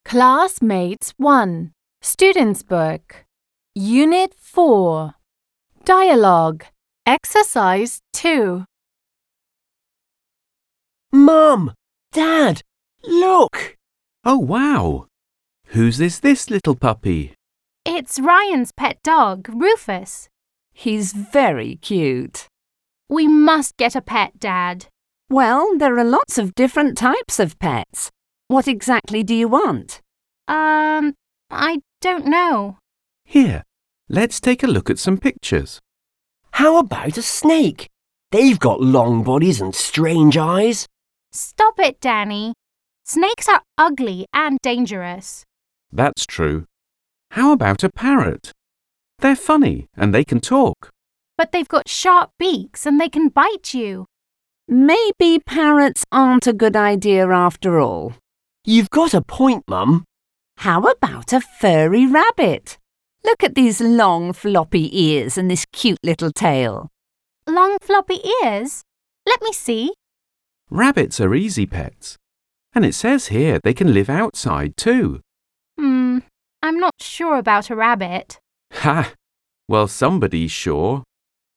Classmates 1, Students' Book, Unit 4, Dialogue, Exercise 2. Mum! Dad! Look! Oh, wow! Whose is this little puppy? It's Ryan's pet dog, Rufus. He's very cute. We must get a pet, Dad. Well, there are lots of different types of pets. What exactly do you want? I don't know. Here, let's take a look at some pictures. How about a snake? They've got long bodies and strange eyes. Stop it, Danny. Snakes are ugly and dangerous. That's true. How about a parrot? They're funny and they can talk. But they've got sharp beaks and they can bite you. Maybe parrots aren't a good idea after all. You've got a point, Mum. How about a furry rabbit? Look at these long floppy ears and this cute little tail. Long floppy ears? Let me see. Rabbits are easy pets. And it says here they can live outside too. I'm not sure about a rabbit. Ha! Well, somebody's sure.